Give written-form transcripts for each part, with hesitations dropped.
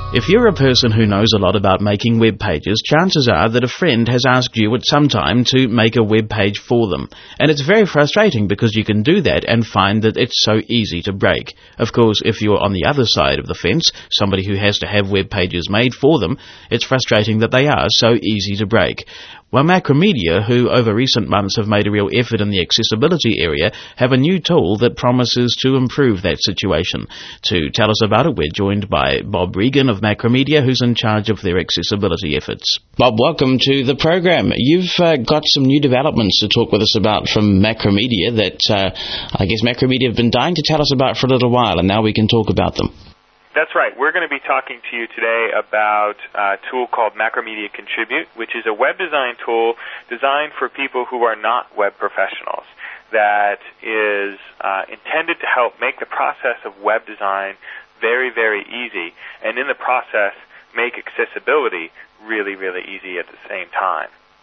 If you're a person who knows a lot about making web pages, chances are that a friend has asked you at some time to make a web page for them. And it's very frustrating because you can do that and find that it's so easy to break. Of course, if you're on the other side of the fence, somebody who has to have web pages made for them, it's frustrating that they are so easy to break. Well, Macromedia, who over recent months have made a real effort in the accessibility area, have a new tool that promises to improve that situation. To tell us about it, we're joined by Bob Regan of Macromedia, who's in charge of their accessibility efforts. Bob, welcome to the program. You've got some new developments to talk with us about from Macromedia that I guess Macromedia have been dying to tell us about for a little while, and now we can talk about them. That's right. We're going to be talking to you today about a tool called Macromedia Contribute, which is a web design tool designed for people who are not web professionals that is intended to help make the process of web design very, very easy, and in the process make accessibility really, really easy at the same time.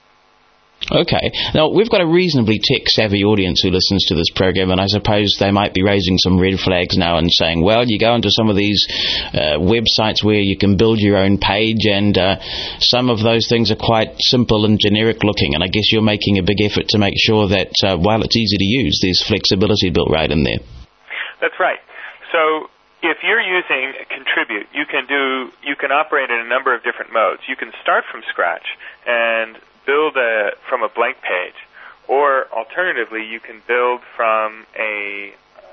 Okay. Now, we've got a reasonably tech-savvy audience who listens to this program, and I suppose they might be raising some red flags now and saying, well, you go into some of these websites where you can build your own page, and some of those things are quite simple and generic-looking, and I guess you're making a big effort to make sure that while it's easy to use, there's flexibility built right in there. That's right. So if you're using Contribute, you can operate in a number of different modes. You can start from scratch and build from a blank page, or alternatively, you can build from a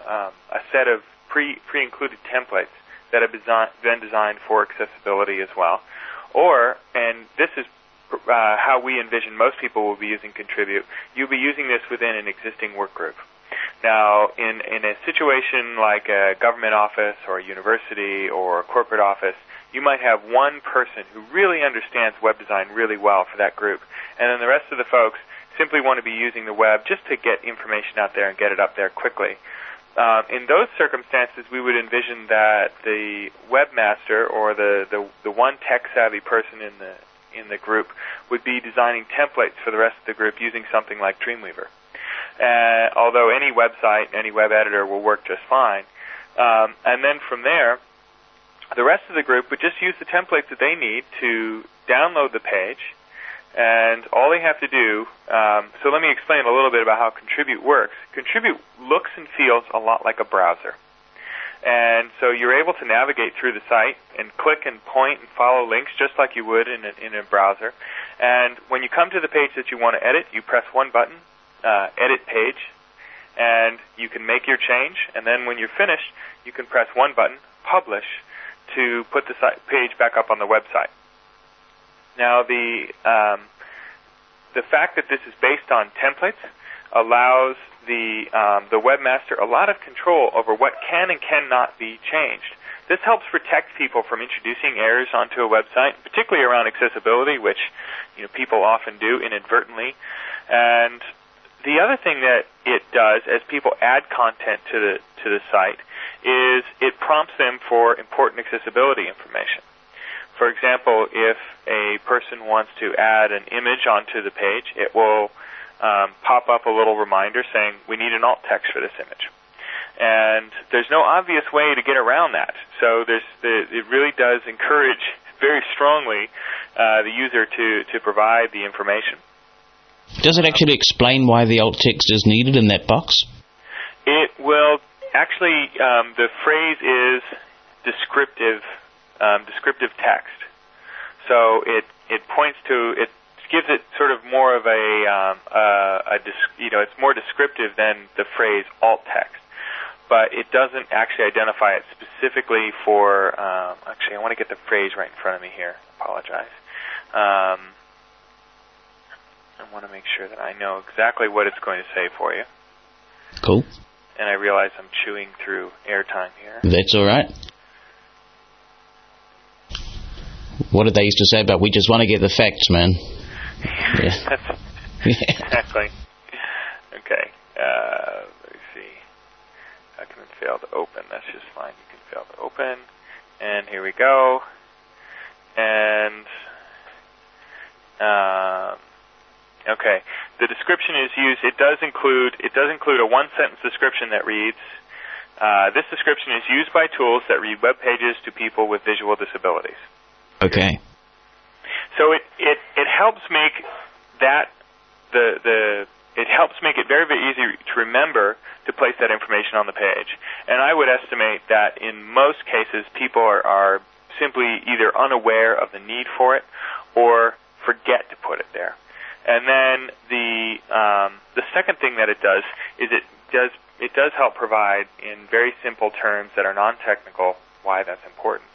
set of pre-included templates that have been designed for accessibility as well. Or, and this is how we envision most people will be using Contribute, you'll be using this within an existing work group. Now, in a situation like a government office or a university or a corporate office, you might have one person who really understands web design really well for that group, and then the rest of the folks simply want to be using the web just to get information out there and get it up there quickly. In those circumstances, we would envision that the webmaster or the one tech-savvy person in the group would be designing templates for the rest of the group using something like Dreamweaver. Although any website, any web editor will work just fine. And then from there, the rest of the group would just use the templates that they need to download the page, and all they have to do, so let me explain a little bit about how Contribute works. Contribute looks and feels a lot like a browser. And so you're able to navigate through the site and click and point and follow links just like you would in a browser. And when you come to the page that you want to edit, you press one button, Edit Page, and you can make your change. And then when you're finished, you can press one button, Publish, to put the page back up on the website. Now, the fact that this is based on templates allows the webmaster a lot of control over what can and cannot be changed. This helps protect people from introducing errors onto a website, particularly around accessibility, which people often do inadvertently. And the other thing that it does as people add content to the site is it prompts them for important accessibility information. For example, if a person wants to add an image onto the page, it will pop up a little reminder saying, we need an alt text for this image. And there's no obvious way to get around that. So it really does encourage very strongly the user to provide the information. Does it actually explain why the alt text is needed in that box? It will actually, the phrase is descriptive text. So it points to, it gives it sort of more of it's more descriptive than the phrase alt text. But it doesn't actually identify it specifically for, actually I want to get the phrase right in front of me here. I apologize. I want to make sure that I know exactly what it's going to say for you. Cool. And I realize I'm chewing through airtime here. That's all right. What did they used to say about, we just want to get the facts, man? Yeah. Exactly. Okay. Let me see. Document failed to open. That's just fine. You can fail to open. And here we go. And okay. The description is used. It does include a one-sentence description that reads, This description is used by tools that read web pages to people with visual disabilities. Okay. So it helps make that it helps make it very, very easy to remember to place that information on the page. And I would estimate that in most cases people are simply either unaware of the need for it or forget to put it there. And then the second thing that it does is it does help provide in very simple terms that are non-technical why that's important.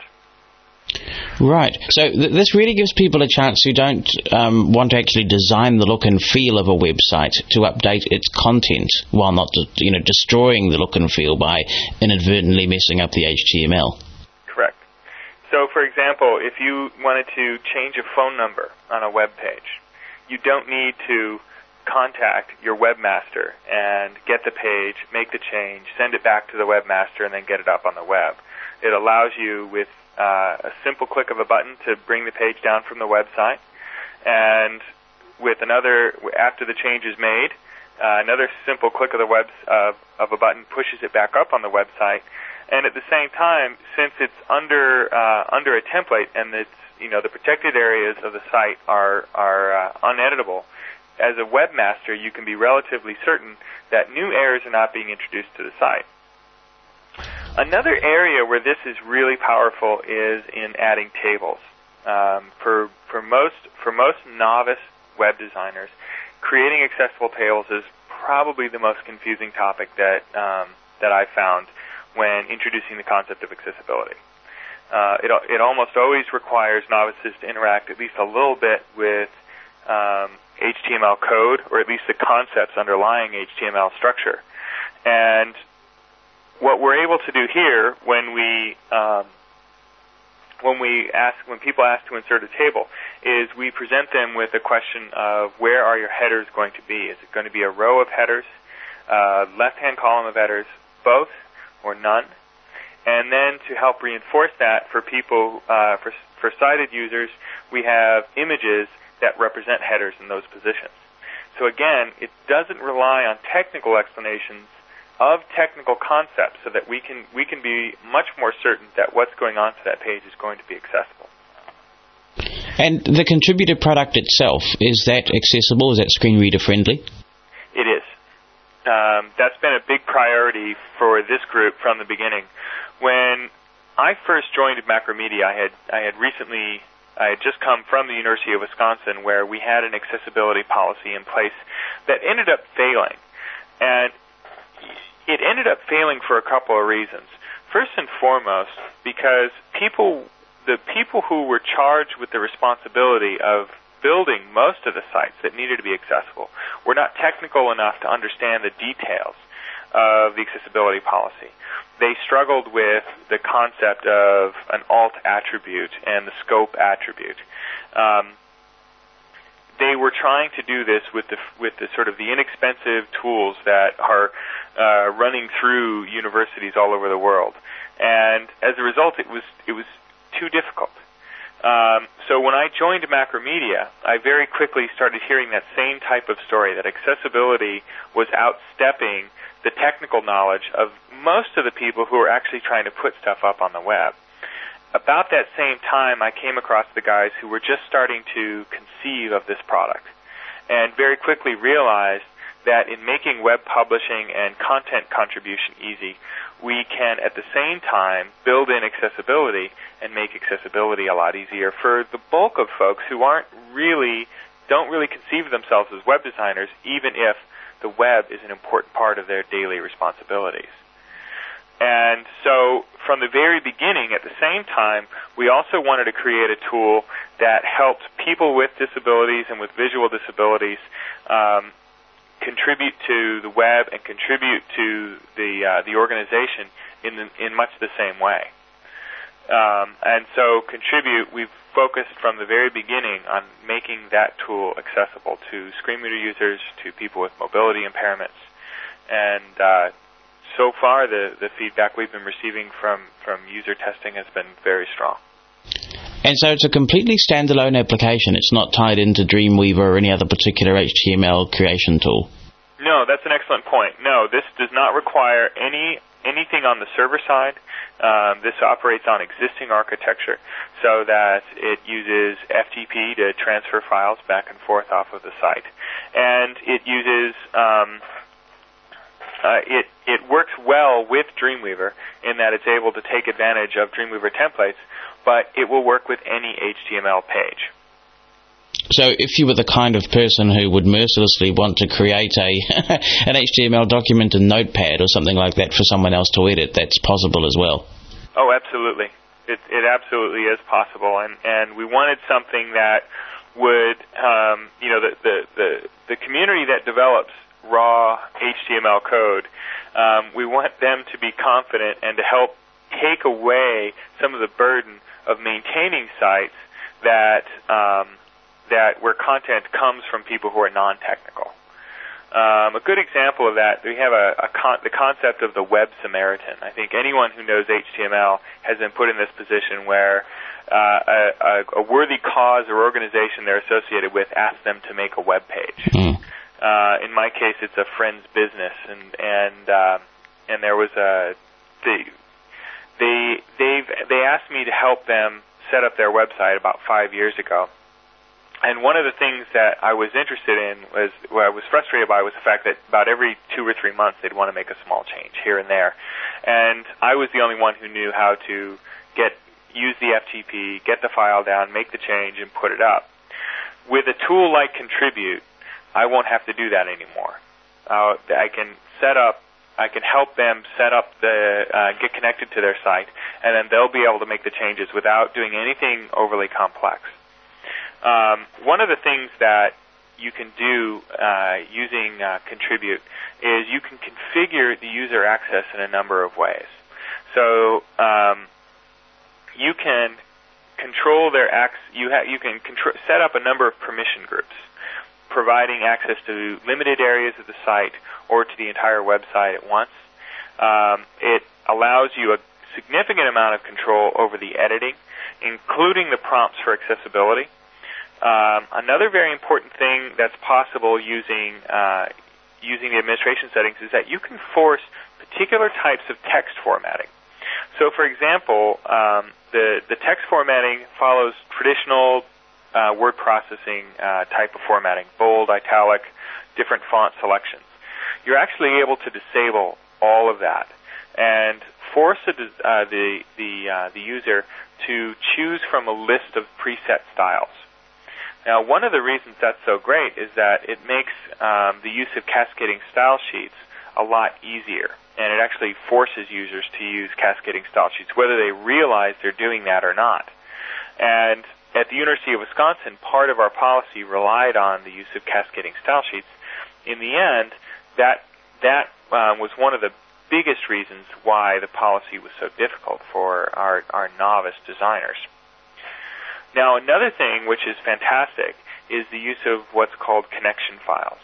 Right. So this really gives people a chance who don't want to actually design the look and feel of a website to update its content while not, destroying the look and feel by inadvertently messing up the HTML. Correct. So, for example, if you wanted to change a phone number on a web page, you don't need to contact your webmaster and get the page, make the change, send it back to the webmaster, and then get it up on the web. It allows you with a simple click of a button to bring the page down from the website, and with after the change is made, another simple click of a button pushes it back up on the website. And at the same time, since it's under a template and it's the protected areas of the site are uneditable, as a webmaster you can be relatively certain that new errors are not being introduced to the site. Another area where this is really powerful is in adding tables. For most novice web designers, creating accessible tables is probably the most confusing topic that I found when introducing the concept of accessibility. It almost always requires novices to interact at least a little bit with HTML code, or at least the concepts underlying HTML structure. And what we're able to do here when people ask to insert a table is we present them with a question of where are your headers going to be? Is it going to be a row of headers, left-hand column of headers, both, or none? And then to help reinforce that for people, for sighted users, we have images that represent headers in those positions. So again, it doesn't rely on technical explanations of technical concepts, so that we can be much more certain that what's going on to that page is going to be accessible. And the contributed product itself, is that accessible? Is that screen reader friendly? It is. That's been a big priority for this group from the beginning. When I first joined Macromedia, I had just come from the University of Wisconsin, where we had an accessibility policy in place that ended up failing. And it ended up failing for a couple of reasons. First and foremost, because the people who were charged with the responsibility of building most of the sites that needed to be accessible were not technical enough to understand the details of the accessibility policy. They struggled with the concept of an alt attribute and the scope attribute. They were trying to do this with the sort of the inexpensive tools that are running through universities all over the world, and as a result, it was too difficult. So when I joined Macromedia, I very quickly started hearing that same type of story, that accessibility was outstepping the technical knowledge of most of the people who were actually trying to put stuff up on the web. About that same time, I came across the guys who were just starting to conceive of this product, and very quickly realized that in making web publishing and content contribution easy, we can at the same time build in accessibility and make accessibility a lot easier for the bulk of folks who don't really conceive of themselves as web designers, even if the web is an important part of their daily responsibilities. And so from the very beginning, at the same time, we also wanted to create a tool that helped people with disabilities and with visual disabilities contribute to the web and contribute to the organization in much the same way. And so Contribute, we've focused from the very beginning on making that tool accessible to screen reader users, to people with mobility impairments, and so far the feedback we've been receiving from user testing has been very strong. And so it's a completely standalone application. It's not tied into Dreamweaver or any other particular HTML creation tool. No, that's an excellent point. No, this does not require any anything on the server side. This operates on existing architecture so that it uses FTP to transfer files back and forth off of the site. And it uses, it works well with Dreamweaver in that it's able to take advantage of Dreamweaver templates, but it will work with any HTML page. So if you were the kind of person who would mercilessly want to create an HTML document in Notepad or something like that for someone else to edit, that's possible as well? Oh, absolutely. It absolutely is possible. And we wanted something that would, the community that develops raw HTML code, we want them to be confident and to help take away some of the burden of maintaining sites that where content comes from people who are non-technical. A good example of that, we have the concept of the Web Samaritan. I think anyone who knows HTML has been put in this position where a worthy cause or organization they're associated with asks them to make a web page. In my case, it's a friend's business, and there was they asked me to help them set up their website about 5 years ago. And one of the things that I was interested in was, what I was frustrated by was the fact that about every 2 or 3 months they'd want to make a small change here and there. And I was the only one who knew how to use the FTP, get the file down, make the change, and put it up. With a tool like Contribute, I won't have to do that anymore. I can help them set up get connected to their site, and then they'll be able to make the changes without doing anything overly complex. One of the things that you can do using Contribute is you can configure the user access in a number of ways. So you can control their access. You can set up a number of permission groups, providing access to limited areas of the site or to the entire website at once. It allows you a significant amount of control over the editing, including the prompts for accessibility. Another very important thing that's possible using the administration settings is that you can force particular types of text formatting. So, for example, the text formatting follows traditional word processing type of formatting: bold, italic, different font selections. You're actually able to disable all of that and force the user to choose from a list of preset styles. Now, one of the reasons that's so great is that it makes the use of cascading style sheets a lot easier, and it actually forces users to use cascading style sheets, whether they realize they're doing that or not. And at the University of Wisconsin, part of our policy relied on the use of cascading style sheets. In the end, that was one of the biggest reasons why the policy was so difficult for our novice designers. Now, another thing which is fantastic is the use of what's called connection files.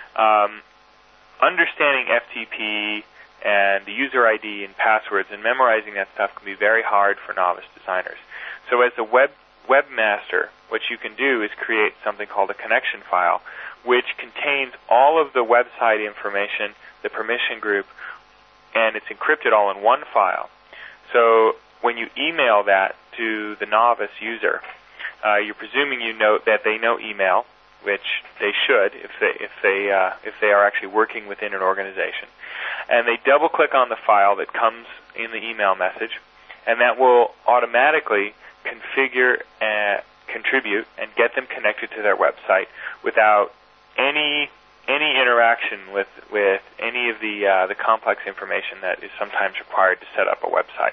Understanding FTP and the user ID and passwords and memorizing that stuff can be very hard for novice designers. So as a webmaster, what you can do is create something called a connection file, which contains all of the website information, the permission group, and it's encrypted all in one file. So when you email that to the novice user, you're presuming that they know email, which they should if they are actually working within an organization, and they double-click on the file that comes in the email message, and that will automatically configure and Contribute and get them connected to their website without any interaction with any of the complex information that is sometimes required to set up a website.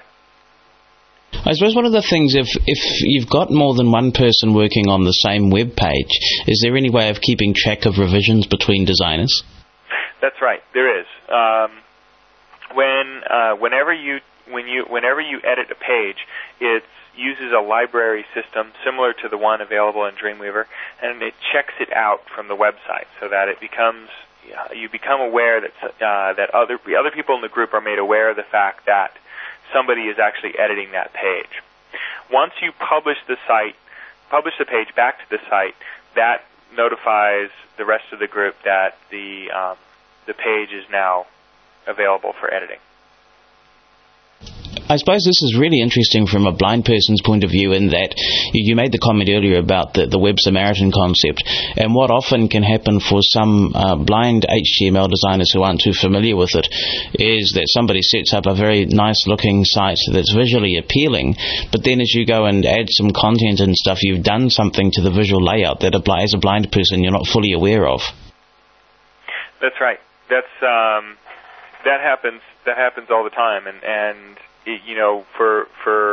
I suppose one of the things, if you've got more than one person working on the same web page, is there any way of keeping track of revisions between designers? That's right, there is. Whenever you edit a page, it uses a library system similar to the one available in Dreamweaver, and it checks it out from the website so that you become aware that other people in the group are made aware of the fact that somebody is actually editing that page. Once you publish the page back to the site, that notifies the rest of the group that the page is now available for editing. I suppose this is really interesting from a blind person's point of view in that you made the comment earlier about the Web Samaritan concept, and what often can happen for some blind HTML designers who aren't too familiar with it is that somebody sets up a very nice looking site that's visually appealing, but then as you go and add some content and stuff, you've done something to the visual layout that as a blind person you're not fully aware of. That's right. That happens all the time, and you know, for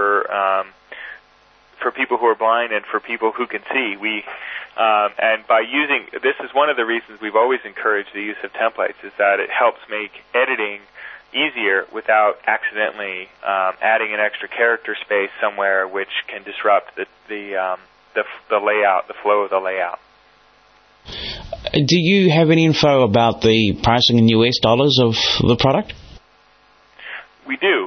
people who are blind and for people who can see, and by using, this is one of the reasons we've always encouraged the use of templates, is that it helps make editing easier without accidentally adding an extra character space somewhere, which can disrupt the layout, the flow of the layout. Do you have any info about the pricing in US dollars of the product? We do.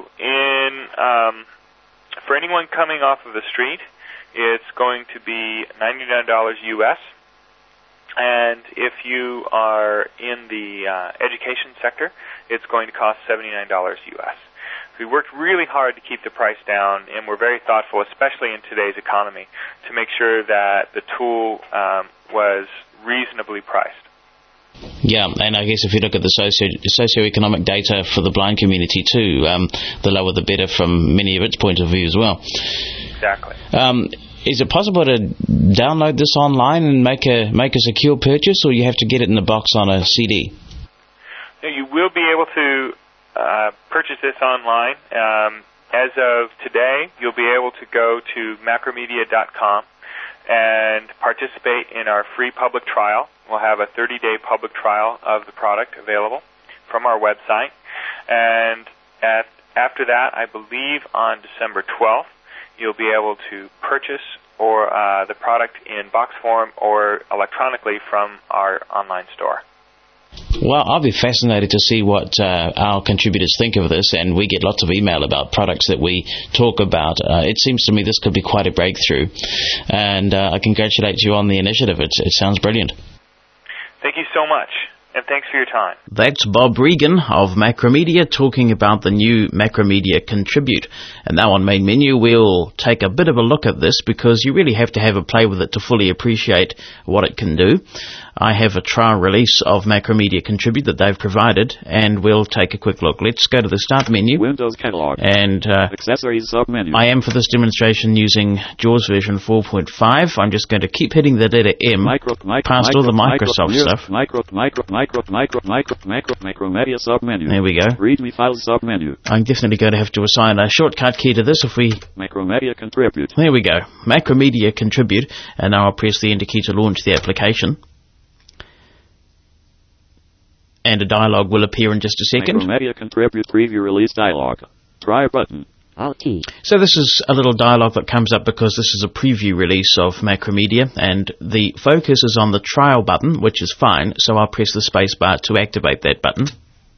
For anyone coming off of the street, it's going to be $99 US. And if you are in the education sector, it's going to cost $79 US. We worked really hard to keep the price down, and we're very thoughtful, especially in today's economy, to make sure that the tool was reasonably priced. Yeah, and I guess if you look at the socioeconomic data for the blind community too, the lower the better from many of its point of view as well. Exactly. Is it possible to download this online and make a secure purchase, or you have to get it in the box on a CD? No, you will be able to purchase this online. As of today, you'll be able to go to macromedia.com and participate in our free public trial. We'll have a 30-day public trial of the product available from our website. And after that, I believe on December 12th, you'll be able to purchase the product in box form or electronically from our online store. Well, I'll be fascinated to see what our contributors think of this, and we get lots of email about products that we talk about. It seems to me this could be quite a breakthrough, and I congratulate you on the initiative. It sounds brilliant. Thank you so much, and thanks for your time. That's Bob Regan of Macromedia talking about the new Macromedia Contribute. And now on Main Menu, we'll take a bit of a look at this because you really have to have a play with it to fully appreciate what it can do. I have a trial release of Macromedia Contribute that they've provided, and we'll take a quick look. Let's go to the Start menu. Windows Catalog. And Accessories submenu. I am for this demonstration using JAWS version 4.5. I'm just going to keep hitting the letter M past all the Microsoft stuff. Macromedia submenu. There we go. README files submenu. I'm definitely going to have to assign a shortcut key to this if we... Macromedia Contribute. There we go. Macromedia Contribute. And now I'll press the Enter key to launch the application. And a dialog will appear in just a second. Macromedia Contribute Preview Release dialog. Try button. Alt-T. So this is a little dialog that comes up because this is a preview release of Macromedia, and the focus is on the trial button, which is fine, so I'll press the space bar to activate that button.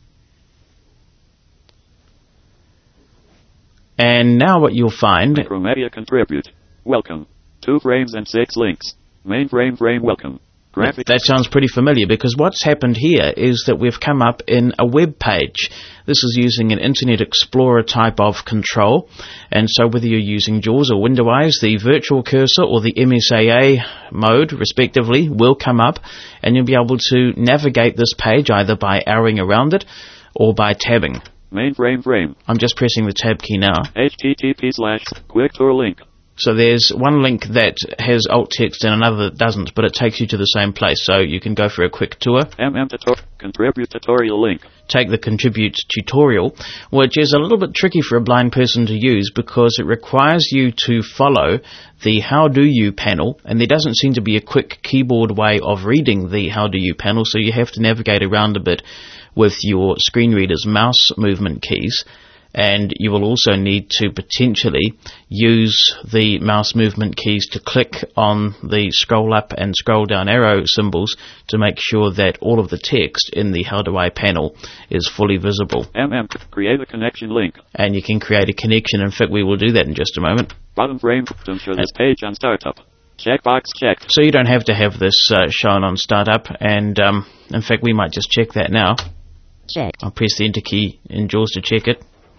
And now what you'll find... Macromedia Contribute. Welcome. 2 frames and 6 links. Main frame welcome. That sounds pretty familiar, because what's happened here is that we've come up in a web page. This is using an Internet Explorer type of control, and so whether you're using JAWS or Windows, the virtual cursor or the MSAA mode, respectively, will come up, and you'll be able to navigate this page either by arrowing around it or by tabbing. Main frame. I'm just pressing the tab key now. http://quick tour link. So there's one link that has alt text and another that doesn't, but it takes you to the same place. So you can go for a quick tour. Contribute tutorial link. Take the Contribute tutorial, which is a little bit tricky for a blind person to use because it requires you to follow the How Do You panel, and there doesn't seem to be a quick keyboard way of reading the How Do You panel, so you have to navigate around a bit with your screen reader's mouse movement keys. And you will also need to potentially use the mouse movement keys to click on the scroll up and scroll down arrow symbols to make sure that all of the text in the How Do I panel is fully visible. Create a connection link. And you can create a connection. In fact, we will do that in just a moment. Bottom frame to show this page on startup. Checkbox checked. So you don't have to have this shown on startup. And in fact, we might just check that now. Check. I'll press the Enter key in JAWS to check it.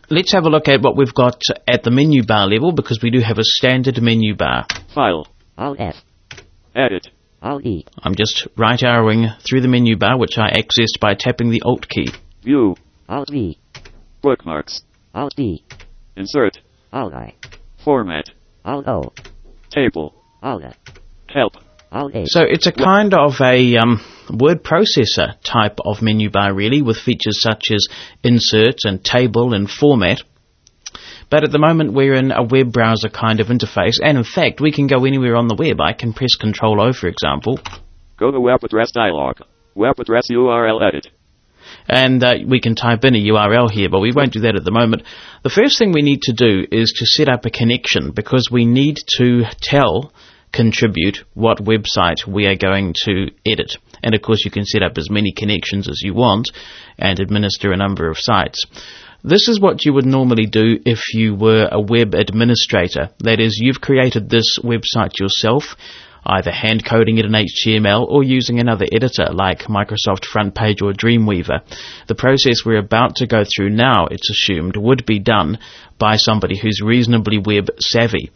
Let's have a look at what we've got at the menu bar level, because we do have a standard menu bar. File. Alt-F. Edit. Alt-E. I'm just right arrowing through the menu bar, which I accessed by tapping the Alt key. View. Alt-V. Bookmarks. Alt-D. Insert. Alt-I. Format. Alt-O. Table. Alt-A. Help. Alt-H. So it's a kind of a word processor type of menu bar, really, with features such as insert and table and format. But at the moment we're in a web browser kind of interface, and in fact we can go anywhere on the web. I can press Ctrl-O, for example. Go to web address dialog. Web address URL edit. And we can type in a URL here, but we won't do that at the moment. The first thing we need to do is to set up a connection, because we need to tell Contribute what website we are going to edit. And of course you can set up as many connections as you want and administer a number of sites. This is what you would normally do if you were a web administrator. That is, you've created this website yourself, either hand coding it in HTML or using another editor like Microsoft FrontPage or Dreamweaver. The process we're about to go through now, it's assumed, would be done by somebody who's reasonably web savvy.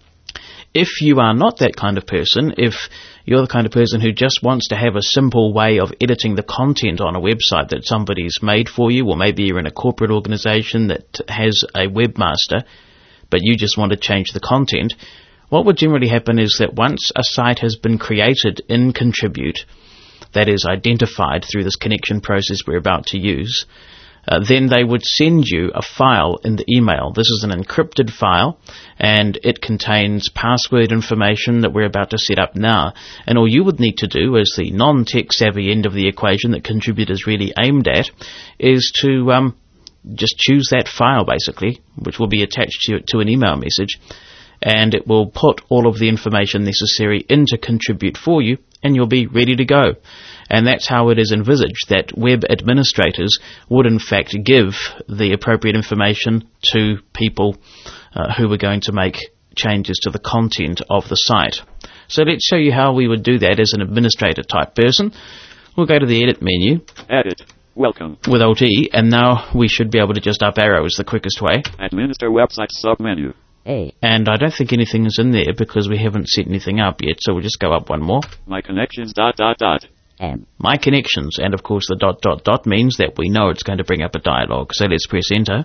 If you are not that kind of person, if you're the kind of person who just wants to have a simple way of editing the content on a website that somebody's made for you, or maybe you're in a corporate organization that has a webmaster, but you just want to change the content, what would generally happen is that once a site has been created in Contribute, that is identified through this connection process we're about to use, then they would send you a file in the email. This is an encrypted file, and it contains password information that we're about to set up now. And all you would need to do, as the non-tech savvy end of the equation that Contribute is really aimed at, is to just choose that file, basically, which will be attached to an email message, and it will put all of the information necessary into Contribute for you, and you'll be ready to go. And that's how it is envisaged, that web administrators would in fact give the appropriate information to people who are going to make changes to the content of the site. So let's show you how we would do that as an administrator type person. We'll go to the edit menu. Edit. Welcome. With Alt-E, and now we should be able to just up arrow is the quickest way. Administer website submenu. A. And I don't think anything is in there because we haven't set anything up yet, so we'll just go up one more. My connections ... M. My connections, and of course the ... means that we know it's going to bring up a dialog. So let's press enter.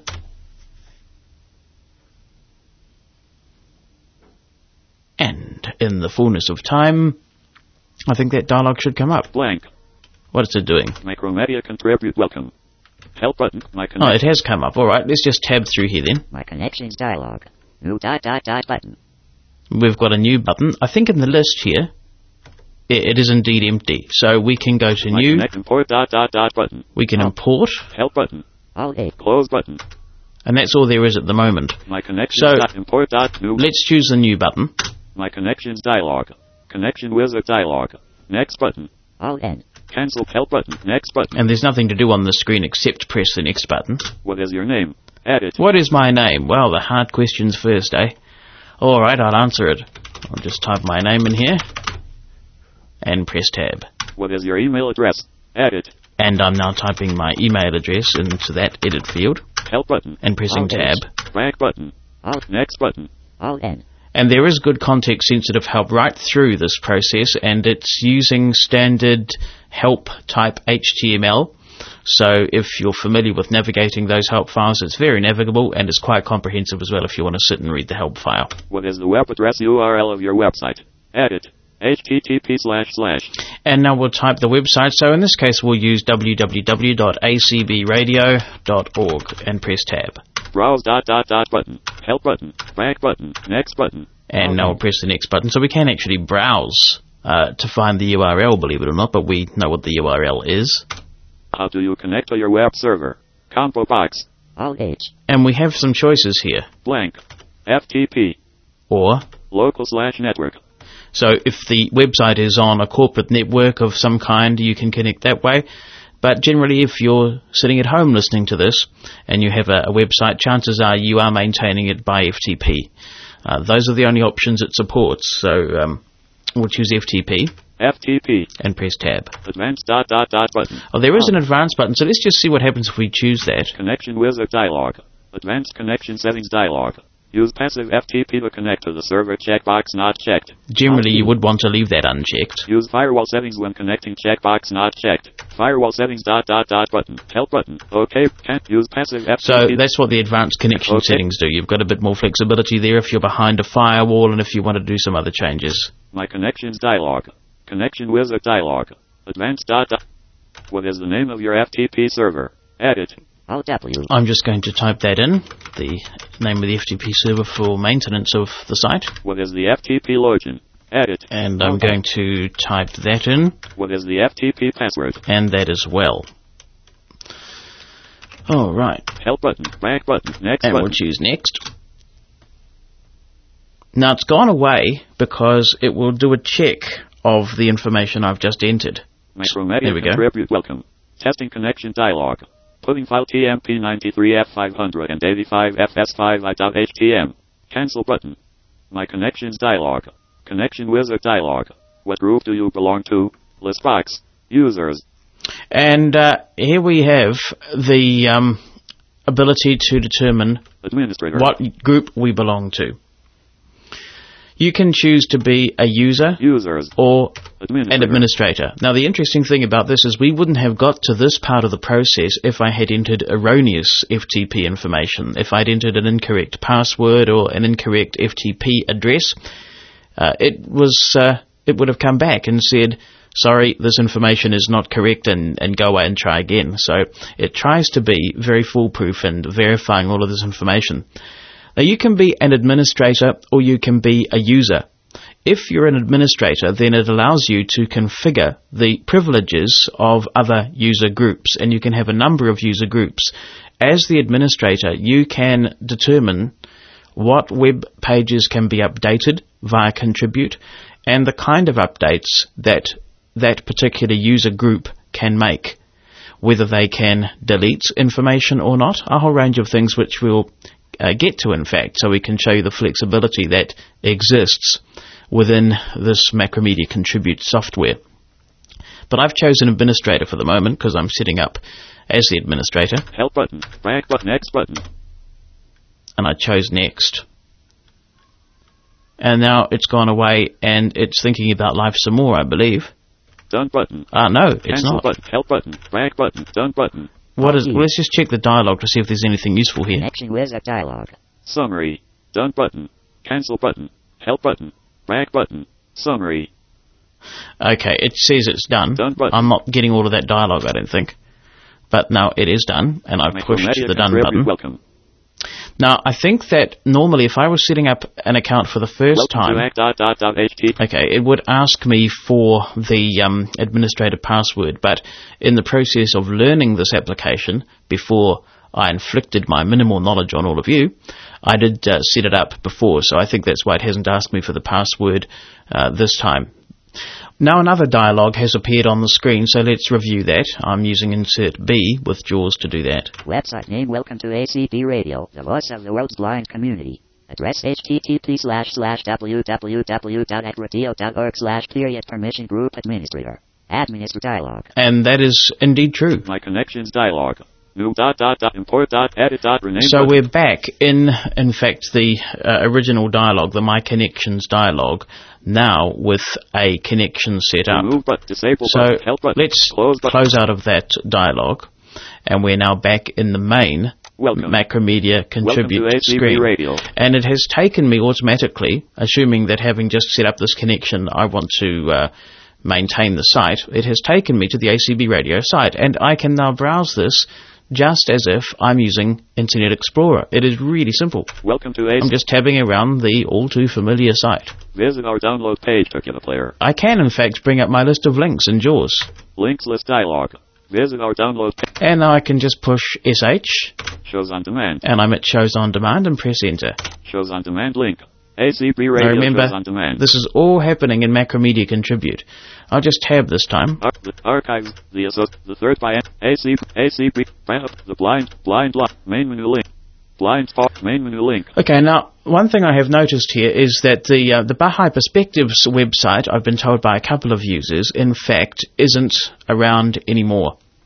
And in the fullness of time, I think that dialog should come up. Blank. What is it doing? Macromedia Contribute welcome. Help button. My Oh, it has come up. Alright, let's just tab through here then. My connections dialog. New ... button. We've got a new button. I think in the list here, it is indeed empty. So we can go to My new. connect import ... button. We can import, Help button. Alt-A. Close button. and that's all there is at the moment. My connections So, import new. Let's choose the new button. My connections dialog. Connection wizard dialog. Next button. Alt-N. Cancel help button. Next button. And there's nothing to do on the screen except press the next button. What is your name? Edit. What is my name? Well, the hard questions first, eh? Alright, I'll answer it. I'll just type my name in here. And press tab. What is your email address? Edit. And I'm now typing my email address into that edit field. Help button. And pressing Alt-H. tab. Back button. Alt. Next button. Alt-N. And there is good context-sensitive help right through this process, and it's using standard help type HTML. So if you're familiar with navigating those help files, it's very navigable, and it's quite comprehensive as well if you want to sit and read the help file. What is the web address URL of your website? Edit. http:// And now we'll type the website. So in this case, we'll use www.acbradio.org and press tab. Browse ... button. Help button. Back button. Next button. And now we'll press the next button. So we can actually browse to find the URL, believe it or not, but we know what the URL is. How do you connect to your web server? Combo box. Alt-H. And we have some choices here. Blank. FTP. Or, Local/network. so if the website is on a corporate network of some kind, you can connect that way. But generally, if you're sitting at home listening to this and you have a website, chances are you are maintaining it by FTP. Those are the only options it supports. So we'll choose FTP FTP. and press tab. Advanced ... button. Oh, there is an advanced button, so let's just see what happens if we choose that. Connection wizard dialog. Advanced connection settings dialog. Use passive FTP to connect to the server checkbox not checked. Generally, you would want to leave that unchecked. Use firewall settings when connecting checkbox not checked. Firewall settings ... button. Help button. OK. Can't use passive FTP. So that's what the advanced connection settings do. You've got a bit more flexibility there if you're behind a firewall and if you want to do some other changes. My connections dialog. Connection wizard dialog. Advanced ... What is the name of your FTP server? Add it. OW. I'm just going to type that in, the name of the FTP server for maintenance of the site. What is the FTP login? Add it. And I'm going to type that in. What is the FTP password? And that as well. All right. Help button. Back button. Next and button. We'll choose next. Now it's gone away because it will do a check of the information I've just entered. Macromedia there we go. Contribute welcome. Testing connection dialog. Putting file TMP93F500 and 85FS5i.htm. Cancel button. My connections dialog. Connection wizard dialog. What group do you belong to? List box. Users. And here we have the ability to determine Administrator. what group we belong to. You can choose to be a user Users. or Administrator. an administrator. Now, the interesting thing about this is we wouldn't have got to this part of the process if I had entered erroneous FTP information. If I'd entered an incorrect password or an incorrect FTP address, it would have come back and said, sorry, this information is not correct, and go away and try again. So it tries to be very foolproof and verifying all of this information. Now, you can be an administrator or you can be a user. If you're an administrator, then it allows you to configure the privileges of other user groups, and you can have a number of user groups. As the administrator, you can determine what web pages can be updated via Contribute and the kind of updates that that particular user group can make, whether they can delete information or not, a whole range of things which we'll get to, in fact, so we can show you the flexibility that exists within this Macromedia Contribute software. But I've chosen administrator for the moment because I'm setting up as the administrator. Help button. Back button. Next button. And I chose next. And now it's gone away and it's thinking about life some more, I believe. Done button. No, it's Cancel not. button. Help button. Back button. Done button. Let's just check the dialogue to see if there's anything useful here. Connection wizard dialog. Summary. Done button. Cancel button. Help button. Back button. Summary. Okay, it says it's done. Done button. I'm not getting all of that dialogue, I don't think. But now it is done, and I've pushed the done button. Welcome. Now, I think that normally if I was setting up an account for the first time, okay, it would ask me for the administrator password, but in the process of learning this application, before I inflicted my minimal knowledge on all of you, I did set it up before, so I think that's why it hasn't asked me for the password this time. Now another dialogue has appeared on the screen, so let's review that. I'm using insert B with JAWS to do that. Website name, welcome to ACB Radio, the voice of the world's blind community. Address http://www.egradio.org/ permission group administrator. Administrator dialog. And that is indeed true. My connections dialog. New ... import ... edit ... rename. So button. we're back in fact, the original dialogue, the My Connections dialogue, now with a connection set up. Remove button, disable So button, help button, let's button. close out of that dialogue, and we're now back in the main Welcome. Macromedia Contribute Welcome to ACB screen. Radio. And it has taken me automatically, assuming that having just set up this connection, I want to maintain the site, it has taken me to the ACB Radio site, and I can now browse this just as if I'm using Internet Explorer. It is really simple. Welcome to ACB. I'm just tabbing around the all-too-familiar site. Visit our download page, Circular Player. I can, in fact, bring up my list of links in JAWS. Links list dialog. Visit our download page. And now I can just push SH, Shows on demand. and I'm at Shows on Demand, and press Enter. Shows on demand link. ACB Now Radio remember, shows on demand. this is all happening in Macromedia Contribute. I'll just tab this time. The archives, the third by ACB, the blind lock, main menu link, blind spot, main menu link. Okay, now, one thing I have noticed here is that the Baha'i Perspectives website, I've been told by a couple of users, in fact, isn't around anymore.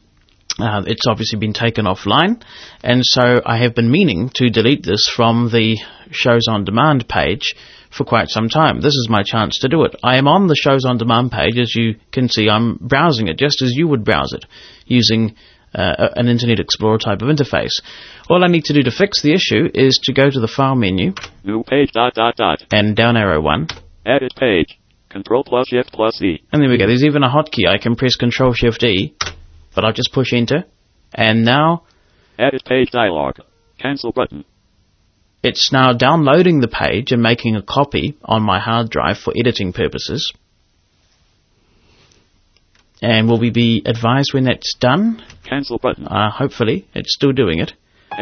It's obviously been taken offline, and so I have been meaning to delete this from the Shows on Demand page for quite some time. This is my chance to do it. I am on the Shows on Demand page. As you can see, I'm browsing it just as you would browse it, using an Internet Explorer type of interface. All I need to do to fix the issue is to go to the File menu, New page ... and down arrow 1. Edit page. Control plus Shift plus E. And there we go. There's even a hotkey. I can press Control Shift E, but I'll just push Enter. And now Edit page dialog. Cancel button. it's now downloading the page and making a copy on my hard drive for editing purposes. And will we be advised when that's done? Cancel button. Hopefully. It's still doing it.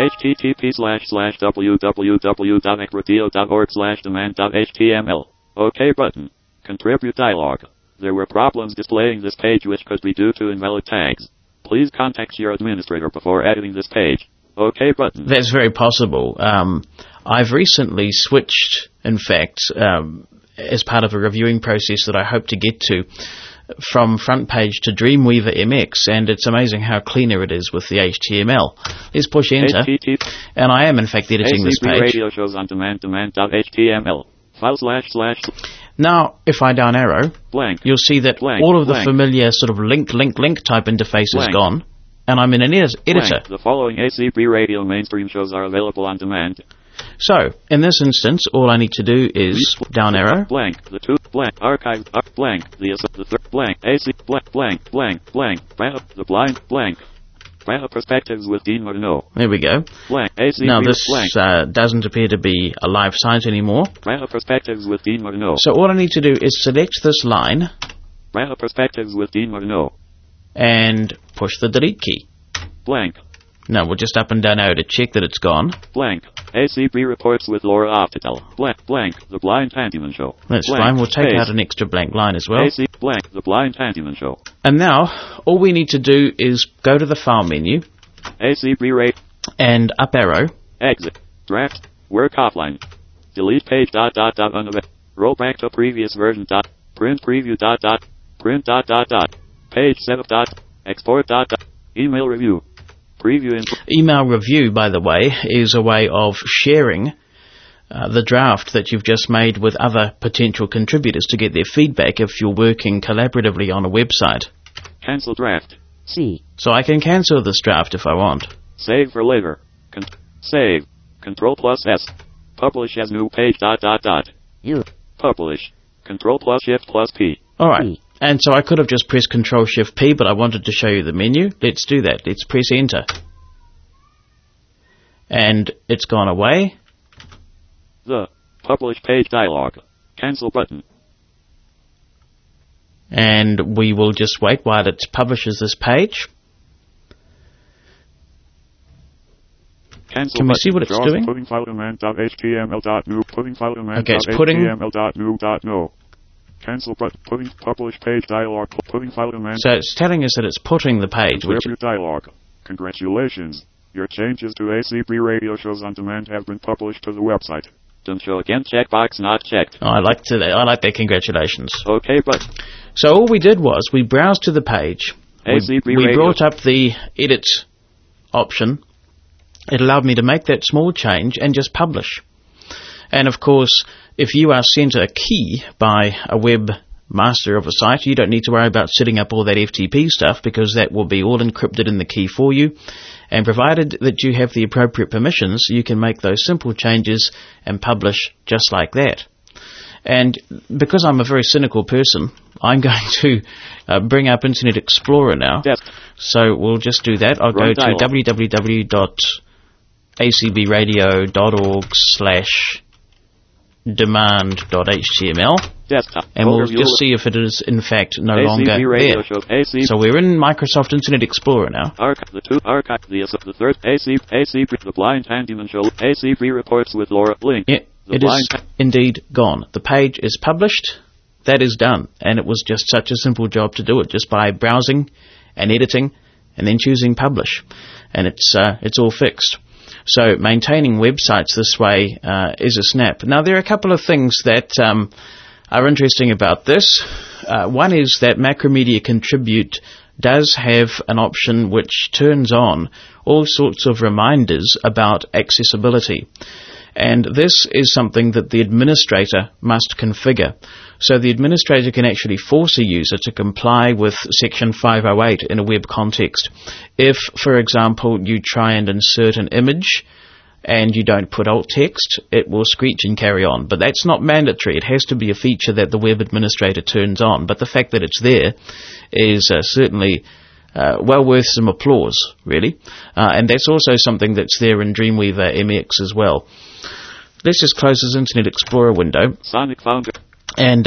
http://www.equitio.org/demand.html. OK button. Contribute dialog. There were problems displaying this page which could be due to invalid tags. Please contact your administrator before editing this page. OK button. That's very possible. I've recently switched, in fact, as part of a reviewing process that I hope to get to, from front page to Dreamweaver MX, and it's amazing how cleaner it is with the HTML. Let's push Enter, and I am in fact editing this page. Radio shows on demand.html. File // Now, if I down arrow, blank, you'll see that blank, all of the blank, familiar sort of link type interface blank, is gone, and I'm in an editor. Blank. The following ACB radio mainstream shows are available on demand. So, in this instance, all I need to do is down arrow. Blank. The two blank archive blank. The third blank AC blank blank. The blind blank. Perspectives with Dean Martineau. There we go. Blank. AC now this blank. Doesn't appear to be a live site anymore. Perspectives with Dean Martineau. So all I need to do is select this line. Perspectives with Dean Martineau. And push the delete key. Blank. No, we'll just up and down arrow to check that it's gone. Blank. ACB reports with Laura Optitel. Blank. The Blind Handyman Show. That's blank. fine. We'll take Space. out an extra blank line as well. AC blank. The Blind Handyman Show. And now, all we need to do is go to the File menu. ACB rate. And up arrow. Exit. Draft. Work offline. Delete page ... Roll back to previous version ... Print preview ... Print ... Page setup ... Export ... Email review. Preview in Email review, by the way, is a way of sharing the draft that you've just made with other potential contributors to get their feedback if you're working collaboratively on a website. Cancel draft. C. So I can cancel this draft if I want. Save for later. Save. Control plus S. Publish as new page ... U. Publish. Control plus Shift plus P. Alright. P. And so I could have just pressed Control Shift P, but I wanted to show you the menu. Let's do that. Let's press Enter. And it's gone away. The Publish page dialog. Cancel button. And we will just wait while it publishes this page. Cancel Can we button. see what it's doing? Putting file demand.html.new. Putting file Okay, it's putting. demand.html.new. Cancel button. Putting publish page dialog. Putting file demand. So it's telling us that it's putting the page. Which Contribute dialog. Congratulations. Your changes to ACB radio shows on demand have been published to the website. Don't show again. Checkbox not checked. oh, I like that. Congratulations. Okay, but So all we did was we browsed to the page. ACB We radio. brought up the edit option. It allowed me to make that small change and just publish. And of course, if you are sent a key by a webmaster of a site, you don't need to worry about setting up all that FTP stuff because that will be all encrypted in the key for you. And provided that you have the appropriate permissions, you can make those simple changes and publish just like that. And because I'm a very cynical person, I'm going to bring up Internet Explorer now. Yes. So we'll just do that. I'll Run go to dialog. www.acbradio.org/demand.html, Desktop. and we'll Overview. just see if it is in fact no ACB longer radio there. shows. AC. So we're in Microsoft Internet Explorer now. Archive. The two archive. The third. ACB. The Blind Handyman Show. ACB reports with Laura. Link. Yeah, The it is indeed gone. The page is published. That is done. And it was just such a simple job to do it, just by browsing and editing and then choosing publish. And it's all fixed. So maintaining websites this way is a snap. Now, there are a couple of things that are interesting about this. One is that Macromedia Contribute does have an option which turns on all sorts of reminders about accessibility. And this is something that the administrator must configure. So the administrator can actually force a user to comply with Section 508 in a web context. If, for example, you try and insert an image and you don't put alt text, it will screech and carry on. But that's not mandatory. It has to be a feature that the web administrator turns on. But the fact that it's there is certainly well worth some applause, really. And that's also something that's there in Dreamweaver MX as well. Let's just close this Internet Explorer window. Sonic Founder. And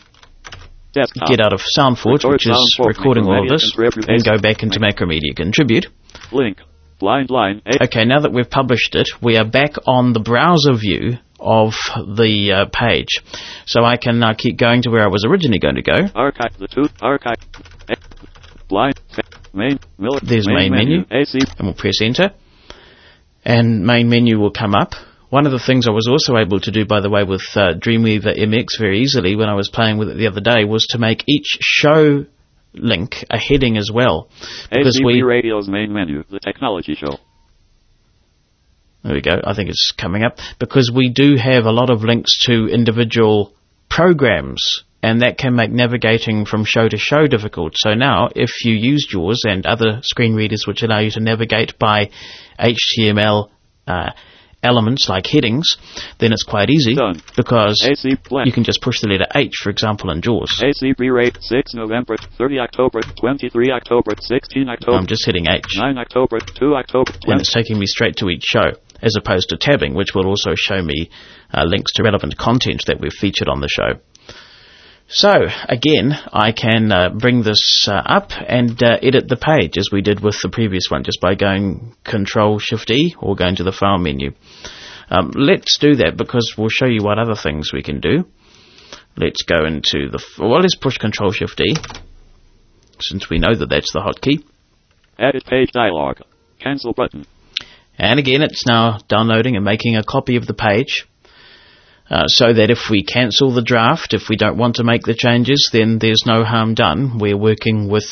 Desktop. get out of SoundForge, which is recording all of this, and go back into Macromedia Contribute. Link. Blind line. Okay, now that we've published it, we are back on the browser view of the page. So I can keep going to where I was originally going to go. Archive. The two. Archive. Blind. Main. There's main menu. AC. And we'll press enter. And main menu will come up. One of the things I was also able to do, by the way, with Dreamweaver MX very easily when I was playing with it the other day was to make each show link a heading as well. Because ACB Radio's main menu, the technology show. There we go. I think it's coming up. Because we do have a lot of links to individual programs, and that can make navigating from show to show difficult. So now, if you used yours and other screen readers which allow you to navigate by HTML elements like headings, then it's quite easy. Done. Because AC you can just push the letter H, for example, in JAWS. ACB rate 6 November, 30 October, 23 October, 16 October. I'm just hitting H. 9 October, 2 October, 20. And it's taking me straight to each show, as opposed to tabbing, which will also show me links to relevant content that we've featured on the show. So, again, I can bring this up and edit the page, as we did with the previous one, just by going Control-Shift-E or going to the File menu. Let's do that, because we'll show you what other things we can do. Let's go into the... Well, let's push Control-Shift-E, since we know that that's the hotkey. Edit page dialog. Cancel button. And again, it's now downloading and making a copy of the page. So that if we cancel the draft, if we don't want to make the changes, then there's no harm done. We're working with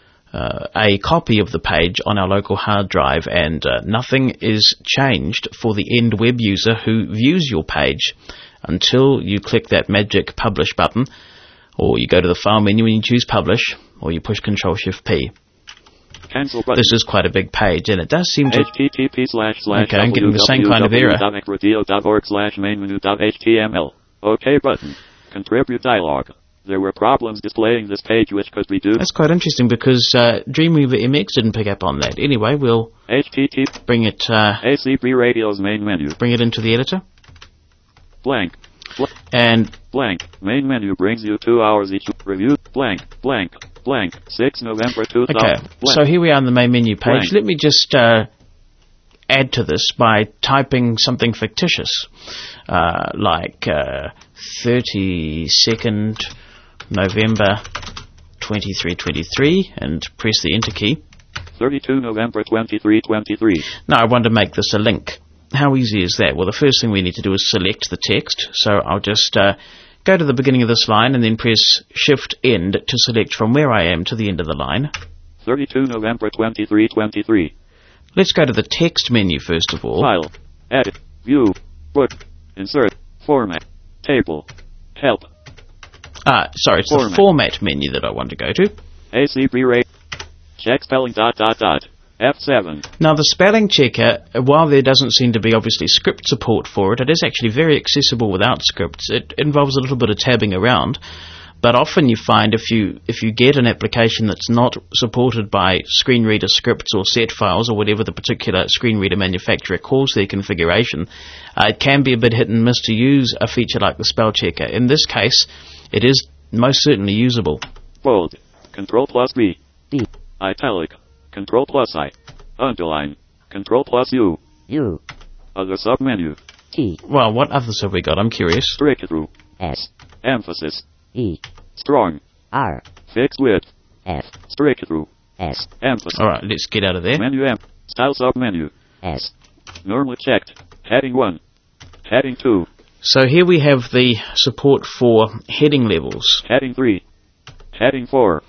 a copy of the page on our local hard drive, and nothing is changed for the end web user who views your page until you click that magic Publish button, or you go to the File menu and you choose Publish, or you push Control-Shift-P. Cancel button. This is quite a big page, and it does seem to... http:// Okay, I'm getting the same kind of error. www.macrodio.org/mainmenu.html. OK button. Contribute dialog. There were problems displaying this page which could be due... That's quite interesting, because Dreamweaver MX didn't pick up on that. Anyway, we'll bring it... ACB Radio's main menu. Bring it into the editor. Blank. And... Blank. Main menu brings you 2 hours each. Review. Blank. Blank. Blank. 6 November 2000. Okay, so here we are on the main menu page. Blank. Let me just add to this by typing something fictitious, like 32nd November 2323, and press the Enter key. 32 November 2323. Now I want to make this a link. How easy is that? Well, the first thing we need to do is select the text, so I'll just... go to the beginning of this line and then press Shift-End to select from where I am to the end of the line. 32 November 2323. Let's go to the text menu first of all. File. Edit. View. Book. Insert. Format. Table. Help. Sorry, it's the Format menu that I want to go to. ACB rate. Check spelling ... F7. Now the spelling checker, while there doesn't seem to be obviously script support for it, it is actually very accessible without scripts. It involves a little bit of tabbing around, but often you find if you get an application that's not supported by screen reader scripts or set files or whatever the particular screen reader manufacturer calls their configuration, it can be a bit hit and miss to use a feature like the spell checker. In this case, it is most certainly usable. Bold. Control+B. D. Italic. Control+I. Underline. Control+U. U. Other submenu. T. Well, what others have we got? I'm curious. Strike through. S. Emphasis. E. Strong. R. Fixed width. F. Strike through. S. Emphasis. Alright, let's get out of there. Menu M. Style submenu. S. Normally checked. Heading 1. Heading 2. So here we have the support for heading levels. Heading 3. Heading 4.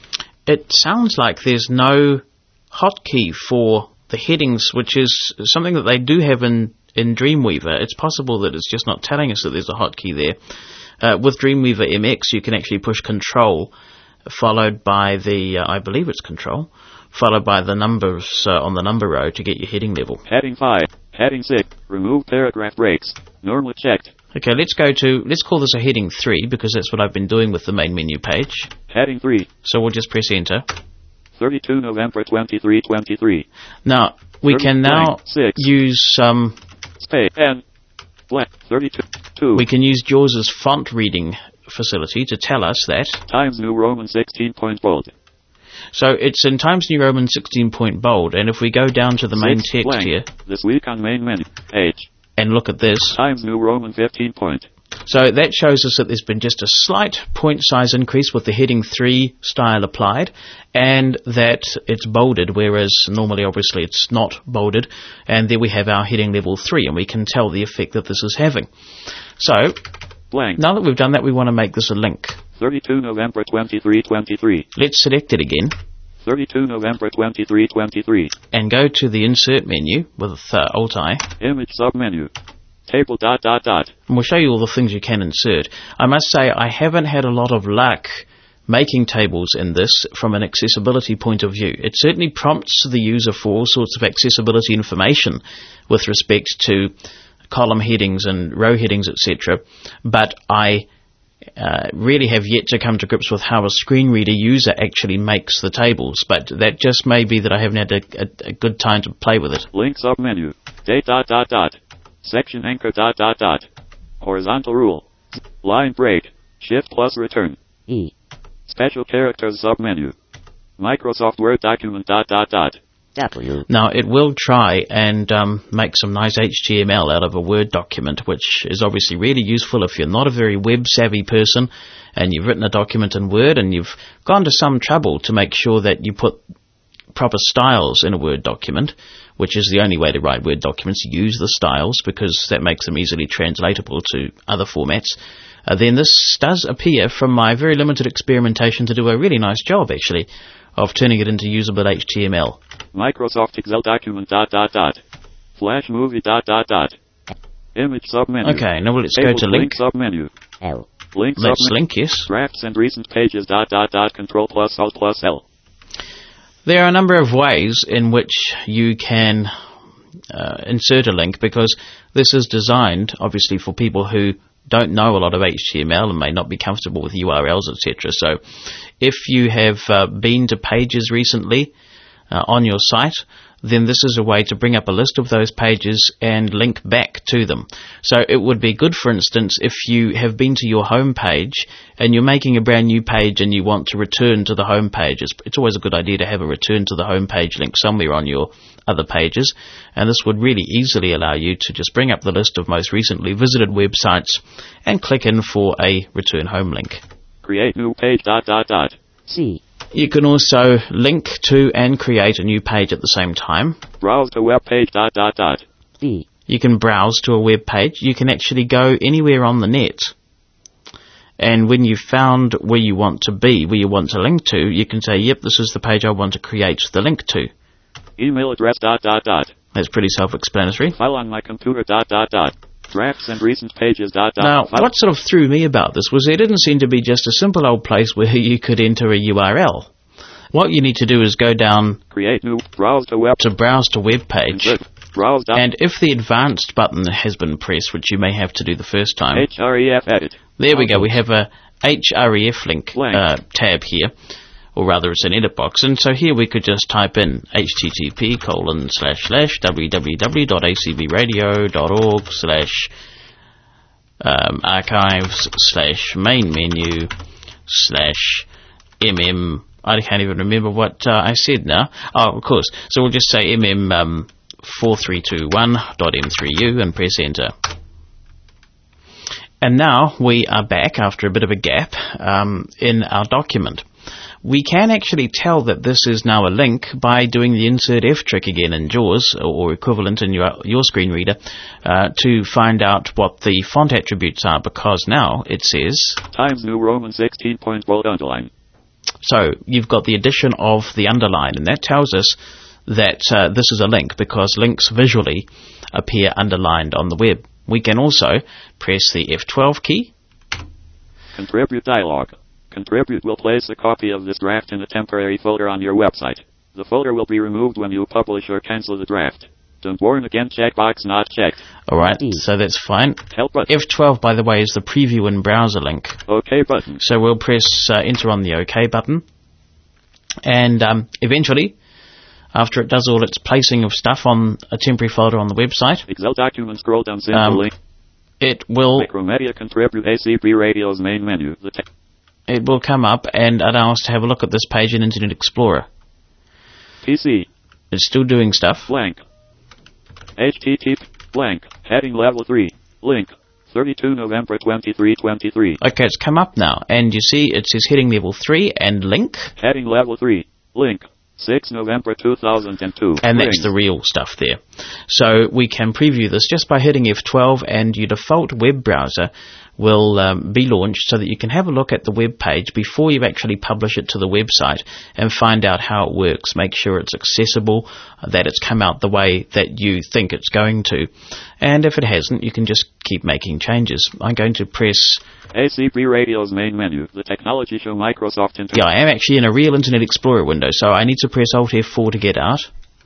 it sounds like there's no hotkey for the headings, which is something that they do have in Dreamweaver. It's possible that it's just not telling us that there's a hotkey there. With Dreamweaver MX, you can actually push Control, followed by the, I believe it's Control, followed by the numbers on the number row to get your heading level. Heading 5. Heading 6. Remove paragraph breaks. Normally checked. Okay, let's call this a heading 3, because that's what I've been doing with the main menu page. Heading 3. So we'll just press enter. 32 November 2323. Now, we can now use space and blank 32. We can use JAWS's font reading facility to tell us that Times New Roman 16 point bold. So it's in Times New Roman 16 point bold, and if we go down to the main text blank. here, this week on main menu page, and look at this, Times New Roman 15 point. So that shows us that there's been just a slight point size increase with the heading 3 style applied, and that it's bolded, whereas normally obviously it's not bolded, and there we have our heading level 3, and we can tell the effect that this is having. So, blank. Now that we've done that, we want to make this a link. 32 November 2323. Let's select it again. 32 November 2323. And go to the Insert menu with Alt-I. Image submenu. Table ... And we'll show you all the things you can insert. I must say, I haven't had a lot of luck making tables in this from an accessibility point of view. It certainly prompts the user for all sorts of accessibility information with respect to column headings and row headings, etc. But I really have yet to come to grips with how a screen reader user actually makes the tables. But that just may be that I haven't had a good time to play with it. Link submenu. Date ... Section anchor ... Horizontal rule. Line break. Shift plus return. E. Special characters submenu. Microsoft Word document ... W. Now it will try and make some nice HTML out of a Word document, which is obviously really useful if you're not a very web savvy person and you've written a document in Word and you've gone to some trouble to make sure that you put proper styles in a Word document, which is the only way to write Word documents. Use the styles because that makes them easily translatable to other formats. Then this does appear, from my very limited experimentation, to do a really nice job, actually, of turning it into usable HTML. Microsoft Excel document ... Flash movie ... Image submenu. Okay, now let's go to link. Link submenu. L. Link Let's submenu. link, yes. Drafts and recent pages ... Control plus Alt plus L. There are a number of ways in which you can insert a link, because this is designed, obviously, for people who don't know a lot of HTML and may not be comfortable with URLs, etc. So if you have been to pages recently on your site, then this is a way to bring up a list of those pages and link back to them. So it would be good, for instance, if you have been to your home page and you're making a brand new page and you want to return to the home page. It's always a good idea to have a return to the home page link somewhere on your other pages, and this would really easily allow you to just bring up the list of most recently visited websites and click in for a return home link. Create new page ... C. You can also link to and create a new page at the same time. Browse to web page ... D. You can browse to a web page. You can actually go anywhere on the net. And when you've found where you want to be, where you want to link to, you can say, yep, this is the page I want to create the link to. Email address ... That's pretty self-explanatory. File on my computer ... Drafts and recent pages ... Now, what sort of threw me about this was there didn't seem to be just a simple old place where you could enter a URL. What you need to do is go down Create new, browse to web page, browse and if the advanced button has been pressed, which you may have to do the first time, href edit. There we go, we have a href link tab here, or rather it's an edit box, and so here we could just type in http://www.acv.org/archives/main-menu/mm. I can't even remember what I said now. Oh, of course. So we'll just say mm4321.m3u and press enter. And now we are back after a bit of a gap in our document. We can actually tell that this is now a link by doing the insert F trick again in JAWS, or equivalent in your screen reader, to find out what the font attributes are, because now it says Times New Roman 16 point bold underline. So you've got the addition of the underline, and that tells us that this is a link, because links visually appear underlined on the web. We can also press the F12 key. Contribute dialog. Contribute will place a copy of this draft in a temporary folder on your website. The folder will be removed when you publish or cancel the draft. Don't warn again, checkbox not checked. Alright, so that's fine. Help button. F12, by the way, is the preview in browser link. OK button. So we'll press enter on the OK button. And eventually, after it does all its placing of stuff on a temporary folder on the website, Excel document, scroll down simply. It will Micromedia Contribute ACP Radio's main menu. it will come up and allow us to have a look at this page in Internet Explorer. PC. It's still doing stuff. Blank. HTTP. Blank. Heading level 3. Link. 32 November 2323. Okay, it's come up now, and you see it says heading level 3 and link. Heading level 3. Link. 6 November 2002. And that's the real stuff there. So we can preview this just by hitting F12, and your default web browser will be launched so that you can have a look at the web page before you actually publish it to the website and find out how it works. Make sure it's accessible, that it's come out the way that you think it's going to. And if it hasn't, you can just keep making changes. I'm going to press ACP Radio's main menu, the technology show Microsoft Internet. Yeah, I am actually in a real Internet Explorer window, so I need to press Alt F4 to get out.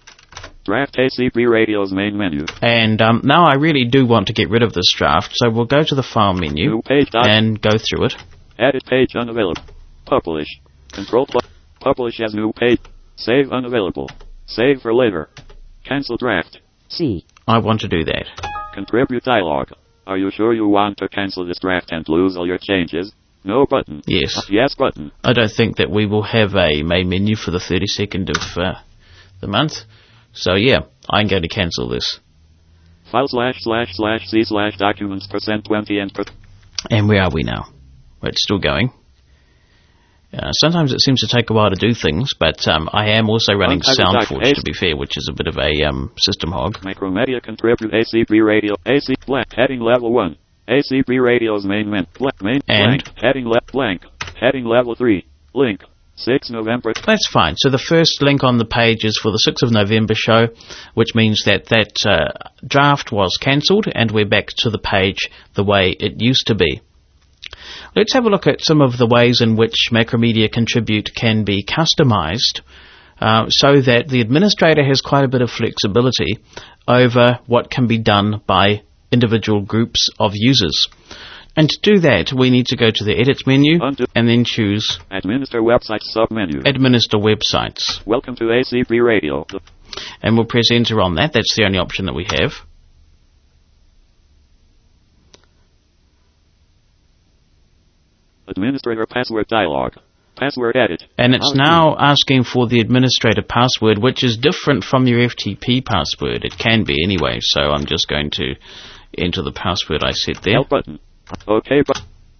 Draft ACP Radio's main menu. And now I really do want to get rid of this draft, so we'll go to the File menu New page and go through it. Edit page unavailable. Publish. Control plus. Publish as new page. Save unavailable. Save for later. Cancel draft. C. I want to do that. Contribute dialog. Are you sure you want to cancel this draft and lose all your changes? No button. Yes. Yes button. I don't think that we will have a main menu for the 32nd of the month. So yeah, I'm going to cancel this. File //c/ documents %20 and And where are we now? Well, it's still going. Sometimes it seems to take a while to do things, but I am also running SoundForge, to be fair, which is a bit of a system hog. Micromedia Contribute ACP Radio AC blank heading level 1 ACP Radio's main main and blank heading blank heading level 3 link 6 November. That's fine. So the first link on the page is for the 6th of November show, which means that draft was cancelled and we're back to the page the way it used to be. Let's have a look at some of the ways in which Macromedia Contribute can be customized so that the administrator has quite a bit of flexibility over what can be done by individual groups of users. And to do that, we need to go to the Edit menu and then choose Administer Websites sub-menu. Administer Websites. Welcome to ACP Radio. And we'll press Enter on that. That's the only option that we have. Administrator Password Dialog. Password Edit. And it's now asking for the administrator password, which is different from your FTP password. It can be anyway, so I'm just going to enter the password I set there. Help button. OK button.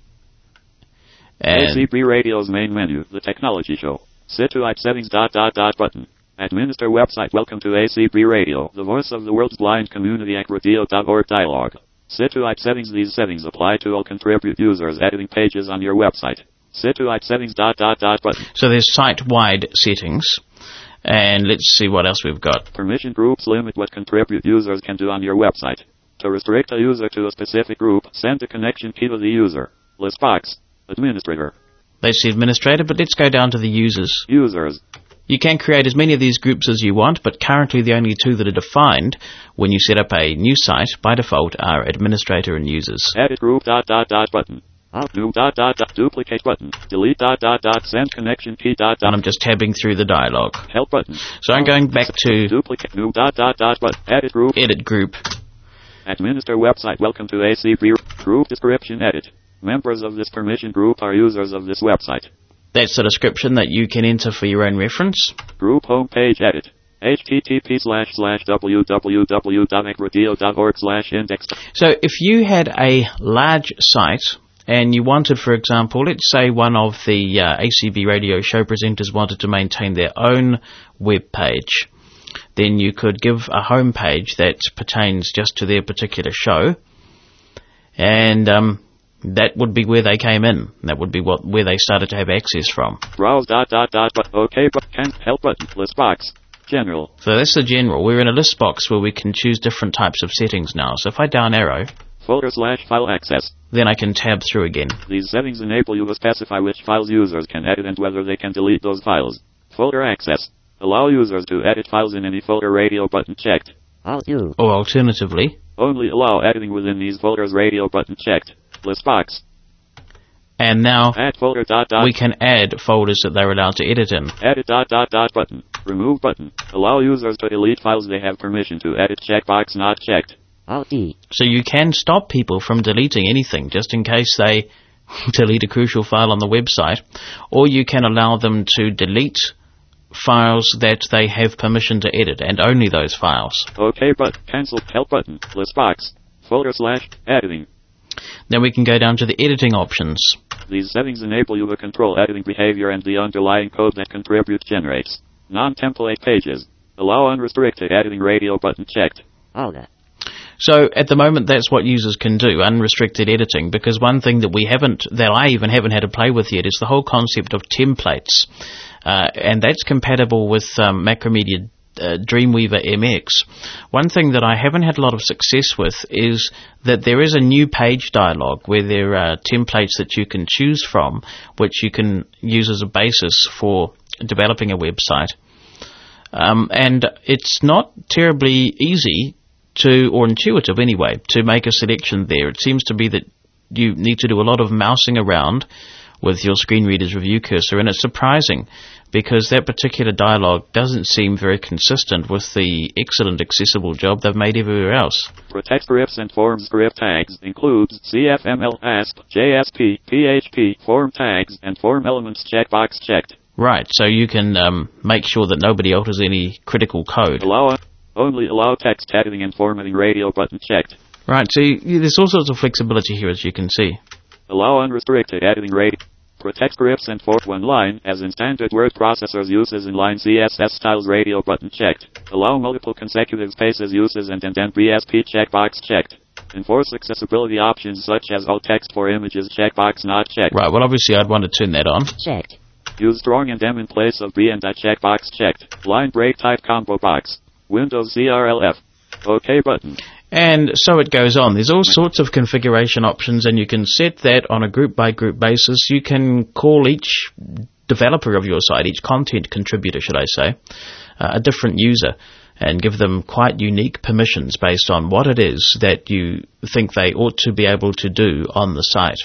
ACP Radio's main menu, the technology show. Situate settings ... button. Administer website. Welcome to ACP Radio, the voice of the world's blind community. acradio.org dialog. Situate settings. These settings apply to all Contribute users editing pages on your website. Situate settings ... button. So there's site-wide settings. And let's see what else we've got. Permission groups limit what Contribute users can do on your website. To restrict a user to a specific group, send a connection key to the user. List box. Administrator. That's the administrator, but let's go down to the users. Users. You can create as many of these groups as you want, but currently the only two that are defined when you set up a new site by default are administrator and users. Edit group ... button. New ... duplicate button. Delete ... send connection key ... And I'm just tabbing through the dialog. Help button. So I'm going back to duplicate new ... button. Edit group. Edit group. Administer website. Welcome to ACP. Group description. Edit. Members of this permission group are users of this website. That's the description that you can enter for your own reference. Group homepage. Edit. http://www.acradio.org/index. So if you had a large site and you wanted, for example, let's say one of the ACB radio show presenters wanted to maintain their own web page, then you could give a home page that pertains just to their particular show, and That would be where they came in. That would be where they started to have access from. Browse ... OK, but can't help button. List box. General. So that's the general. We're in a list box where we can choose different types of settings now. So if I down arrow, folder/file access. Then I can tab through again. These settings enable you to specify which files users can edit and whether they can delete those files. Folder access. Allow users to edit files in any folder, radio button checked. Alt-U. Or alternatively, only allow editing within these folders, radio button checked. List box. And now add folder ... we can add folders that they're allowed to edit in. Edit ... button. Remove button. Allow users to delete files they have permission to edit. Checkbox not checked. Alt-D. So you can stop people from deleting anything just in case they delete a crucial file on the website, or you can allow them to delete files that they have permission to edit, and only those files. OK, but cancel help button. List box. Folder/editing. Then we can go down to the editing options. These settings enable you to control editing behavior and the underlying code that Contribute generates. Non-template pages. Allow unrestricted editing, radio button checked. Alt-A. So at the moment, that's what users can do, unrestricted editing, because one thing that I even haven't had to play with yet is the whole concept of templates. And that's compatible with Macromedia Dreamweaver MX. One thing that I haven't had a lot of success with is that there is a new page dialog where there are templates that you can choose from, which you can use as a basis for developing a website. And it's not terribly easy or intuitive anyway, to make a selection there. It seems to be that you need to do a lot of mousing around with your screen reader's review cursor, and it's surprising because that particular dialogue doesn't seem very consistent with the excellent accessible job they've made everywhere else. Protect scripts and form script tags includes CFML, ASP, JSP, PHP, form tags, and form elements checkbox checked. Right, so you can make sure that nobody alters any critical code. Only allow text editing and formatting, radio button checked. Right, so there's all sorts of flexibility here, as you can see. Allow unrestricted editing, radio. Protect scripts and format one line, as in standard word processors uses inline CSS styles, radio button checked. Allow multiple consecutive spaces uses and indent BSP checkbox checked. Enforce accessibility options such as alt text for images checkbox not checked. Right, well obviously I'd want to turn that on. Checked. Use strong and dem in place of B and I checkbox checked. Line break type combo box. Windows CRLF. OK button. And so it goes on. There's all sorts of configuration options, and you can set that on a group-by-group basis. You can call each developer of your site, each content contributor, should I say, a different user, and give them quite unique permissions based on what it is that you think they ought to be able to do on the site.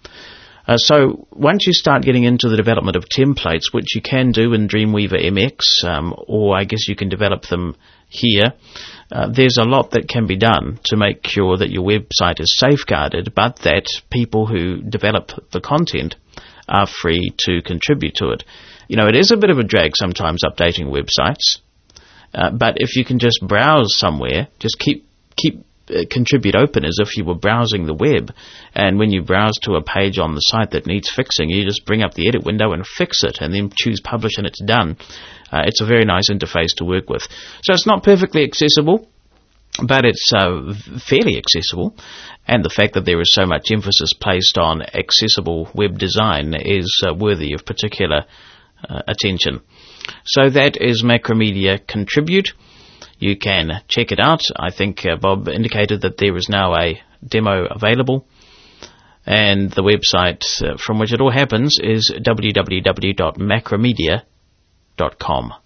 So once you start getting into the development of templates, which you can do in Dreamweaver MX, or I guess you can develop them here, there's a lot that can be done to make sure that your website is safeguarded, but that people who develop the content are free to contribute to it. You know, it is a bit of a drag sometimes updating websites, but if you can just browse somewhere, just keep Contribute open as if you were browsing the web, and when you browse to a page on the site that needs fixing, you just bring up the edit window and fix it, and then choose publish, and it's done. It's a very nice interface to work with. So it's not perfectly accessible, but it's fairly accessible, and the fact that there is so much emphasis placed on accessible web design is worthy of particular attention. So that is Macromedia Contribute. You can check it out. I think Bob indicated that there is now a demo available, and the website from which it all happens is www.macromedia.com.